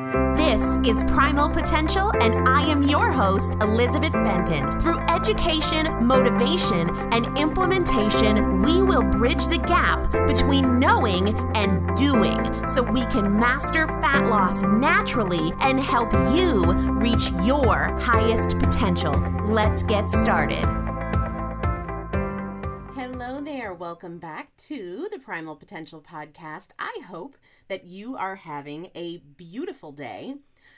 This is Primal Potential, and I am your host, Elizabeth Benton. Through education, motivation, and implementation, we will bridge the gap between knowing and doing so we can master fat loss naturally and help you reach your highest potential. Let's get started. Hello there. Welcome back to the Primal Potential Podcast. I hope that you are having a beautiful day.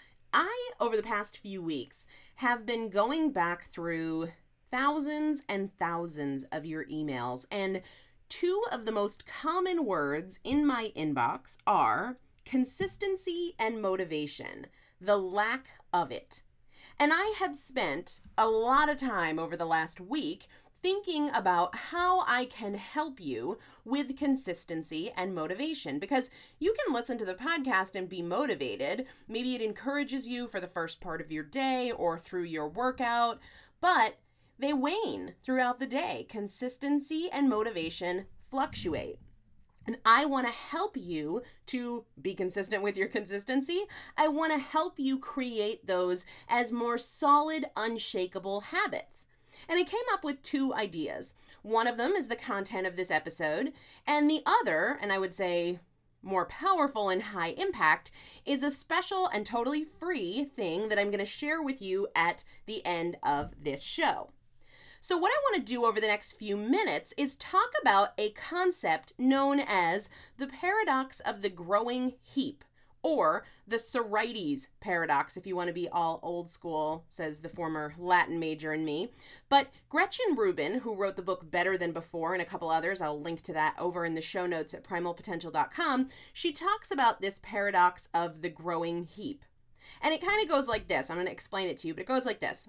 I, over the past few weeks, have been going back through thousands and thousands of your emails, and two of the most common words in my inbox are consistency and motivation, the lack of it. And I have spent a lot of time over the last week thinking about how I can help you with consistency and motivation, because you can listen to the podcast and be motivated. Maybe it encourages you for the first part of your day or through your workout, but they wane throughout the day. Consistency and motivation fluctuate. And I want to help you to be consistent with your consistency. I want to help you create those as more solid, unshakable habits. And I came up with two ideas. One of them is the content of this episode, and the other, and I would say more powerful and high impact, is a special and totally free thing that I'm going to share with you at the end of this show. So what I want to do over the next few minutes is talk about a concept known as the paradox of the growing heap, or the Sorites paradox, if you want to be all old school, says the former Latin major in me. But Gretchen Rubin, who wrote the book Better Than Before and a couple others, I'll link to that over in the show notes at primalpotential.com, she talks about this paradox of the growing heap. And it kind of goes like this. I'm going to explain it to you, but it goes like this.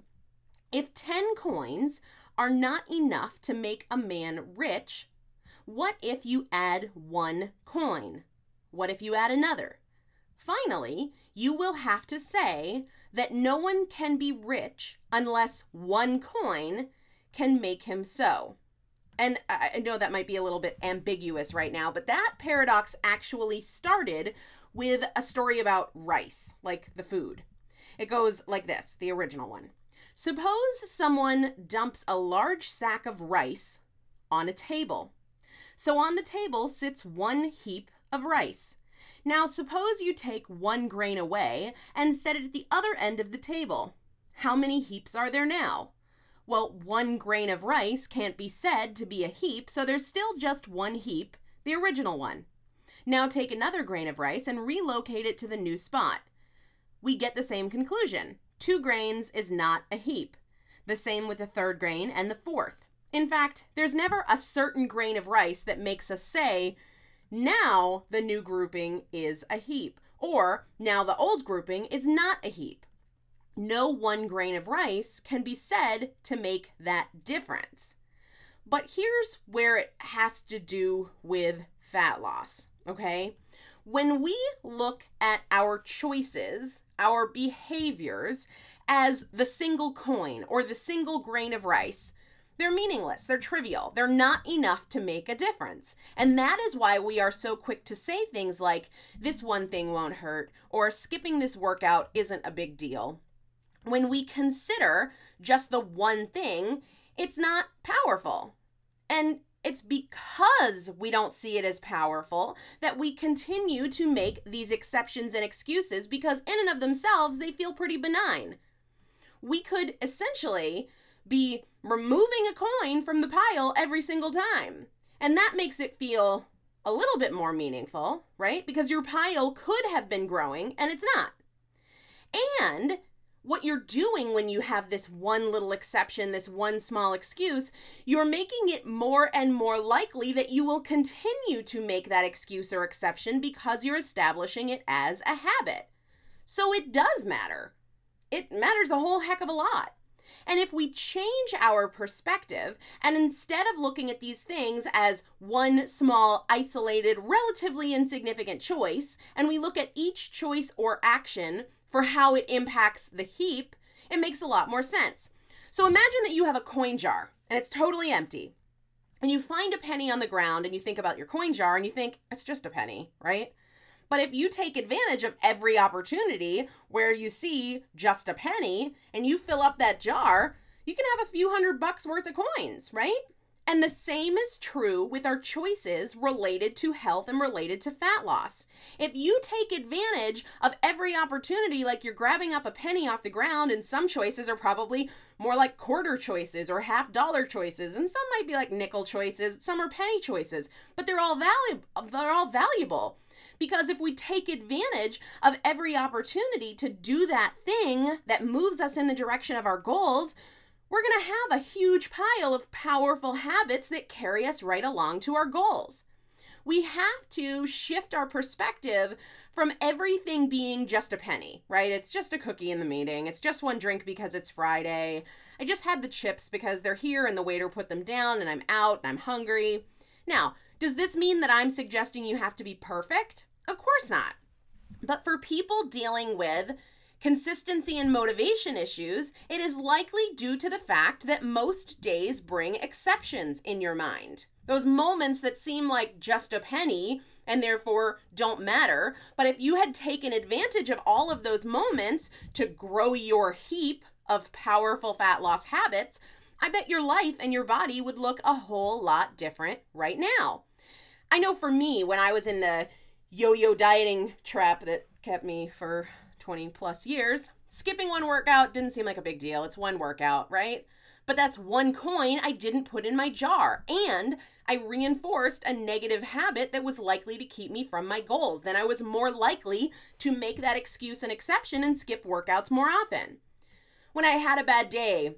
If 10 coins are not enough to make a man rich, what if you add 1 coin? What if you add another? Finally, you will have to say that no one can be rich unless 1 coin can make him so. And I know that might be a little bit ambiguous right now, but that paradox actually started with a story about rice, like the food. It goes like this, the original one. Suppose someone dumps a large sack of rice on a table. So on the table sits 1 heap of rice. Now, suppose you take 1 grain away and set it at the other end of the table. How many heaps are there now? Well, 1 grain of rice can't be said to be a heap, so there's still just 1 heap, the original one. Now take another grain of rice and relocate it to the new spot. We get the same conclusion. 2 grains is not a heap. The same with the 3rd grain and the 4th. In fact, there's never a certain grain of rice that makes us say, now the new grouping is a heap, or now the old grouping is not a heap. No 1 grain of rice can be said to make that difference. But here's where it has to do with fat loss, okay? When we look at our choices, our behaviors, as the single coin or the single grain of rice, they're meaningless, they're trivial, they're not enough to make a difference. And that is why we are so quick to say things like, this one thing won't hurt, or skipping this workout isn't a big deal. When we consider just the one thing, it's not powerful. And it's because we don't see it as powerful that we continue to make these exceptions and excuses, because in and of themselves, they feel pretty benign. We could essentially be removing a coin from the pile every single time. And that makes it feel a little bit more meaningful, right? Because your pile could have been growing and it's not. And what you're doing when you have this one little exception, this one small excuse, you're making it more and more likely that you will continue to make that excuse or exception because you're establishing it as a habit. So it does matter. It matters a whole heck of a lot. And if we change our perspective, and instead of looking at these things as one small, isolated, relatively insignificant choice, and we look at each choice or action for how it impacts the heap, it makes a lot more sense. So imagine that you have a coin jar, and it's totally empty. And you find a penny on the ground, and you think about your coin jar, and you think, it's just a penny, right? But if you take advantage of every opportunity where you see just a penny and you fill up that jar, you can have a few $100 worth of coins, right? And the same is true with our choices related to health and related to fat loss. If you take advantage of every opportunity, like you're grabbing up a penny off the ground, and some choices are probably more like quarter choices or $50 choices, and some might be like nickel choices, some are penny choices, but they're all valuable. Because if we take advantage of every opportunity to do that thing that moves us in the direction of our goals, we're going to have a huge pile of powerful habits that carry us right along to our goals. We have to shift our perspective from everything being just a penny, right? It's just a cookie in the meeting. It's just one drink because it's Friday. I just had the chips because they're here and the waiter put them down and I'm out and I'm hungry. Now, does this mean that I'm suggesting you have to be perfect? Of course not. But for people dealing with consistency and motivation issues, it is likely due to the fact that most days bring exceptions in your mind. Those moments that seem like just a penny and therefore don't matter. But if you had taken advantage of all of those moments to grow your heap of powerful fat loss habits, I bet your life and your body would look a whole lot different right now. I know for me, when I was in the yo-yo dieting trap that kept me for 20 plus years, skipping one workout didn't seem like a big deal. It's one workout, right? But that's one coin I didn't put in my jar, and I reinforced a negative habit that was likely to keep me from my goals. Then I was more likely to make that excuse an exception and skip workouts more often. When I had a bad day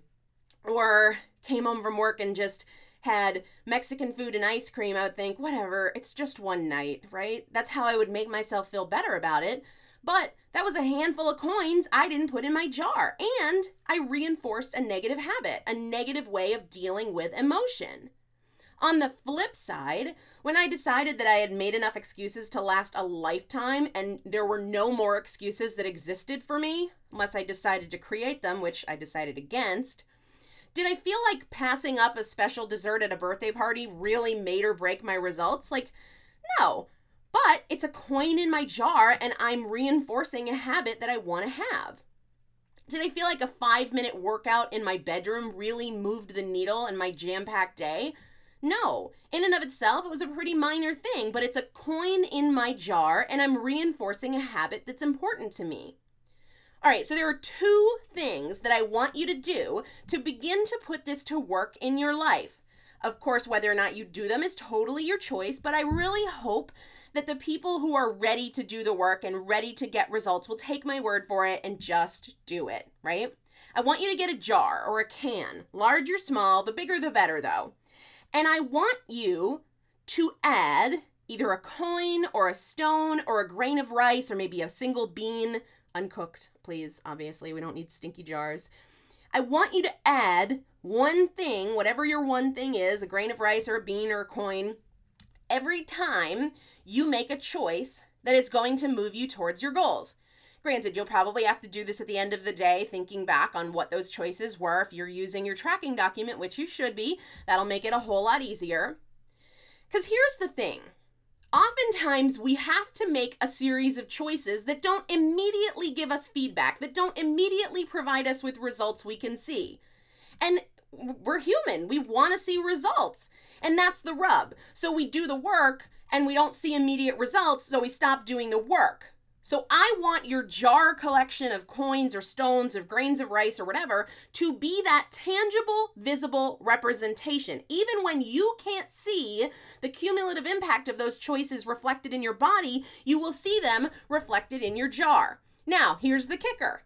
or came home from work and just had Mexican food and ice cream, I would think, whatever, it's just one night, right? That's how I would make myself feel better about it. But that was a handful of coins I didn't put in my jar, and I reinforced a negative habit, a negative way of dealing with emotion. On the flip side, when I decided that I had made enough excuses to last a lifetime and there were no more excuses that existed for me, unless I decided to create them, which I decided against, did I feel like passing up a special dessert at a birthday party really made or break my results? Like, no. But it's a coin in my jar and I'm reinforcing a habit that I want to have. Did I feel like a 5-minute workout in my bedroom really moved the needle in my jam-packed day? No. In and of itself, it was a pretty minor thing, but it's a coin in my jar and I'm reinforcing a habit that's important to me. All right, so there are 2 things that I want you to do to begin to put this to work in your life. Of course, whether or not you do them is totally your choice, but I really hope that the people who are ready to do the work and ready to get results will take my word for it and just do it, right? I want you to get a jar or a can, large or small, the bigger the better though. And I want you to add either a coin or a stone or a grain of rice or maybe a single bean, uncooked, please, obviously, we don't need stinky jars. I want you to add one thing, whatever your one thing is, a grain of rice or a bean or a coin, every time you make a choice that is going to move you towards your goals. Granted, you'll probably have to do this at the end of the day, thinking back on what those choices were. If you're using your tracking document, which you should be, that'll make it a whole lot easier. Because here's the thing. Oftentimes, we have to make a series of choices that don't immediately give us feedback, that don't immediately provide us with results we can see. And we're human. We want to see results. And that's the rub. So we do the work and we don't see immediate results, so we stop doing the work. So I want your jar collection of coins or stones or grains of rice or whatever to be that tangible, visible representation. Even when you can't see the cumulative impact of those choices reflected in your body, you will see them reflected in your jar. Now, here's the kicker.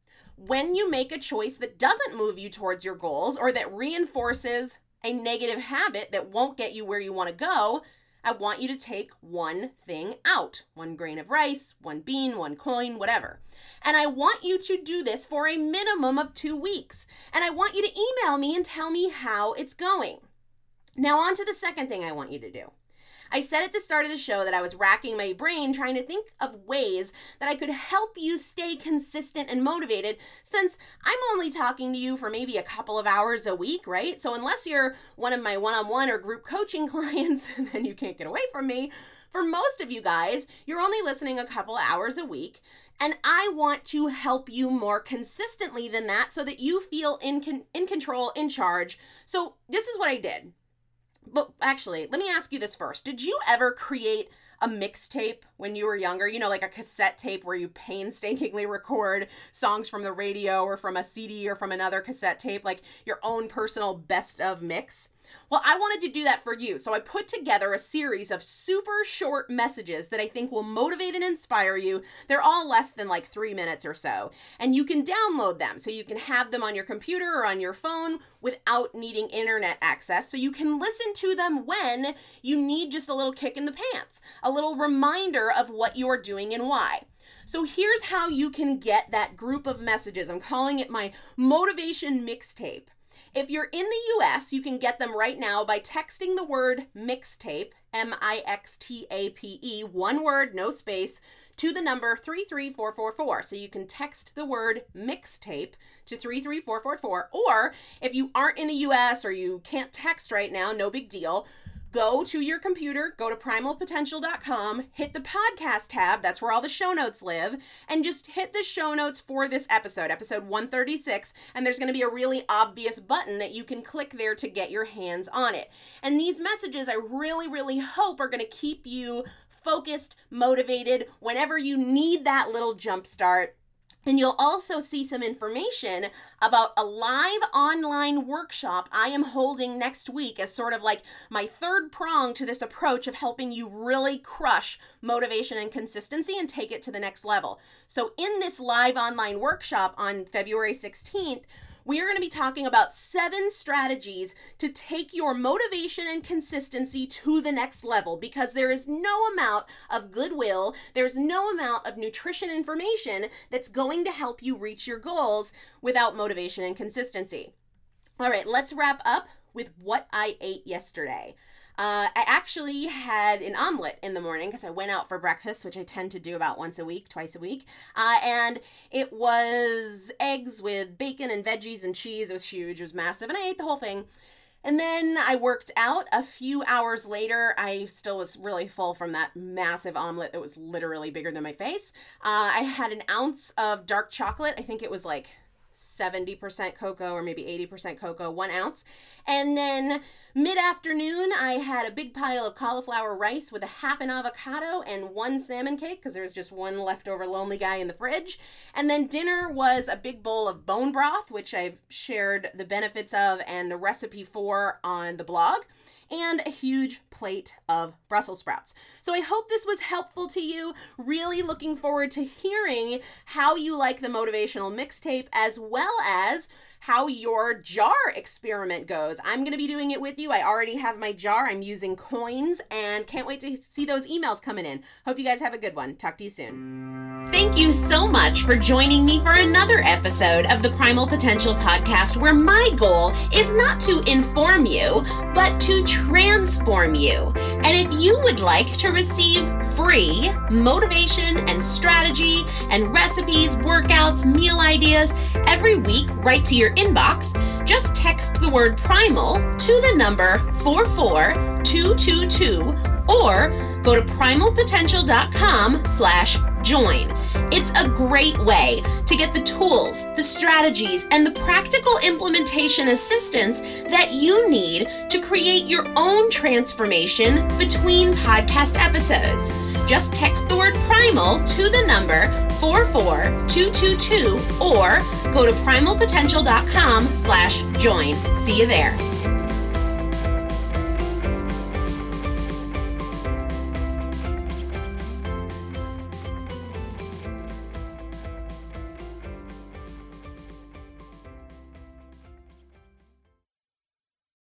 When you make a choice that doesn't move you towards your goals or that reinforces a negative habit that won't get you where you want to go, I want you to take one thing out. One grain of rice, one bean, one coin, whatever. And I want you to do this for a minimum of 2 weeks. And I want you to email me and tell me how it's going. Now on to the second thing I want you to do. I said at the start of the show that I was racking my brain trying to think of ways that I could help you stay consistent and motivated, since I'm only talking to you for maybe a couple of hours a week, right? So unless you're one of my one-on-one or group coaching clients, then you can't get away from me. For most of you guys, you're only listening a couple hours a week, and I want to help you more consistently than that so that you feel in control, in charge. So this is what I did. But actually, let me ask you this first. Did you ever create a mixtape when you were younger? You know, like a cassette tape where you painstakingly record songs from the radio or from a CD or from another cassette tape, like your own personal best of mix? Well, I wanted to do that for you, so I put together a series of super short messages that I think will motivate and inspire you. They're all less than like 3 minutes or so, and you can download them so you can have them on your computer or on your phone without needing internet access, so you can listen to them when you need just a little kick in the pants, a little reminder of what you're doing and why. So here's how you can get that group of messages. I'm calling it my motivation mixtape. If you're in the US, you can get them right now by texting the word mixtape, MIXTAPE, one word, no space, to the number 33444. So you can text the word mixtape to 33444. Or if you aren't in the US or you can't text right now, no big deal. Go to your computer, go to primalpotential.com, hit the podcast tab, that's where all the show notes live, and just hit the show notes for this episode 136, and there's going to be a really obvious button that you can click there to get your hands on it. And these messages I really, really hope are going to keep you focused, motivated, whenever you need that little jump start. And you'll also see some information about a live online workshop I am holding next week as sort of like my third prong to this approach of helping you really crush motivation and consistency and take it to the next level. So in this live online workshop on February 16th, we are going to be talking about 7 strategies to take your motivation and consistency to the next level, because there is no amount of goodwill, there's no amount of nutrition information that's going to help you reach your goals without motivation and consistency. All right, let's wrap up with what I ate yesterday. I actually had an omelet in the morning because I went out for breakfast, which I tend to do about twice a week. And it was eggs with bacon and veggies and cheese. It was huge. It was massive. And I ate the whole thing. And then I worked out. A few hours later, I still was really full from that massive omelet that was literally bigger than my face. I had an ounce of dark chocolate. I think it was like 70% cocoa or maybe 80% cocoa, 1 ounce. And then mid-afternoon, I had a big pile of cauliflower rice with a half an avocado and 1 salmon cake because there was just one leftover lonely guy in the fridge. And then dinner was a big bowl of bone broth, which I've shared the benefits of and the recipe for on the blog, and a huge plate of Brussels sprouts. So I hope this was helpful to you. Really looking forward to hearing how you like the motivational mixtape, as well as how your jar experiment goes. I'm going to be doing it with you. I already have my jar. I'm using coins and can't wait to see those emails coming in. Hope you guys have a good one. Talk to you soon. Thank you so much for joining me for another episode of the Primal Potential Podcast, where my goal is not to inform you, but to transform you. And if you would like to receive free motivation and strategy and recipes, workouts, meal ideas every week right to your inbox, just text the word primal to the number 44222 or go to primalpotential.com/join. It's a great way to get the tools, the strategies, and the practical implementation assistance that you need to create your own transformation between podcast episodes. Just text the word primal to the number 44222 or go to primalpotential.com/join. See you there.